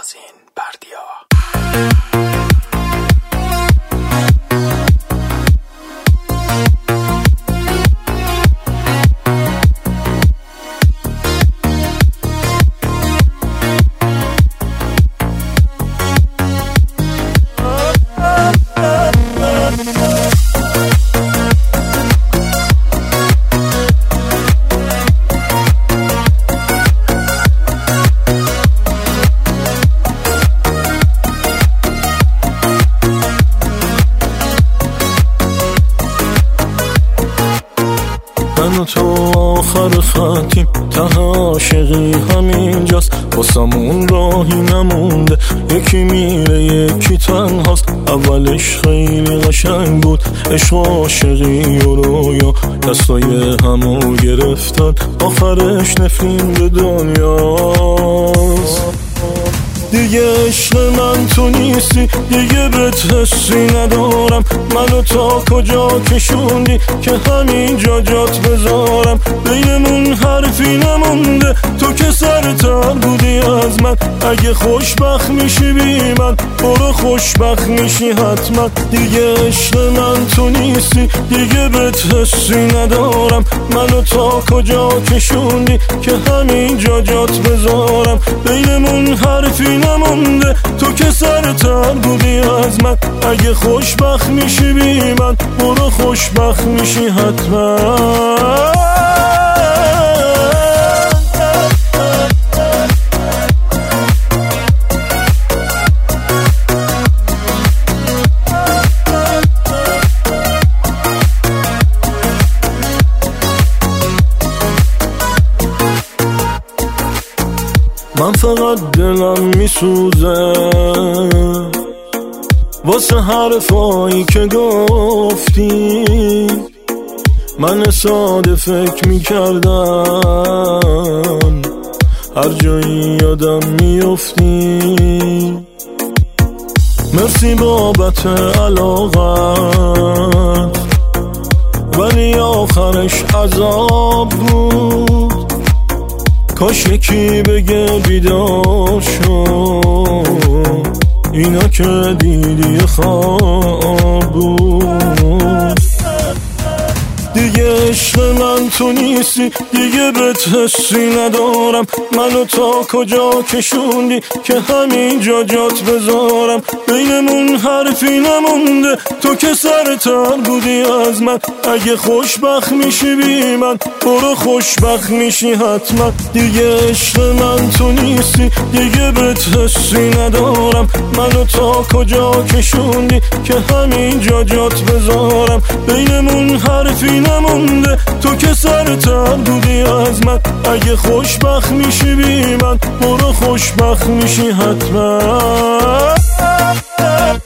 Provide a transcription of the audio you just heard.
نازنین بردیا. من و تو آخر خطیم، ته عاشقی همینجاست، واسمون راهی نمونده، یکی میره یکی تنهاست. اولش خیلی قشنگ بود، عشق و عاشقی و رویا دستای همو گرفتن، آخرش نفرین به دنیاست. دیگه عشق من تو نیستی، دیگه بهت حسی ندارم. منو تا کجا کشوندی که همینجا جات بذارم؟ بینمون حرفی نمونده، تو که سرتر بودی از من. اگه خوشبخت میشی بی من، برو خوشبخت میشی حتما. دیگه عشق من تو نیستی، دیگه بهت حسی ندارم. منو تا کجا کشوندی که همینجا جات بذارم؟ بینمون حرفی نمونده، تو که سرتر بودی از من. اگه خوشبخت میشی بی من، برو خوشبخت میشی حتما. من فقط دلم میسوزه واسه حرفایی که گفتی. من ساده فکر میکردم هر جایی یادم میافتی. مرسی بابت علاقت، ولی آخرش عذاب بود. کاش یکی بگه بیدار شو، اینا که دیدی خواب بود. دیگه عشق من تو نیستی، دیگه بهت حسی ندارم. منو تا کجا کشوندی که همینجا جات بذارم؟ بینمون حرفی نمونده، تو که سرتر بودی از من. اگه خوشبخت میشی بی من، برو خوشبخت میشی حتما. دیگه عشق من تو نیستی، دیگه بهت حسی ندارم. منو تا کجا کشوندی که همینجا جات بذارم؟ بینمون حرفی نمونده، تو که سرتر بودی از من. اگه خوشبخت میشی بی من، برو خوشبخت میشی حتما.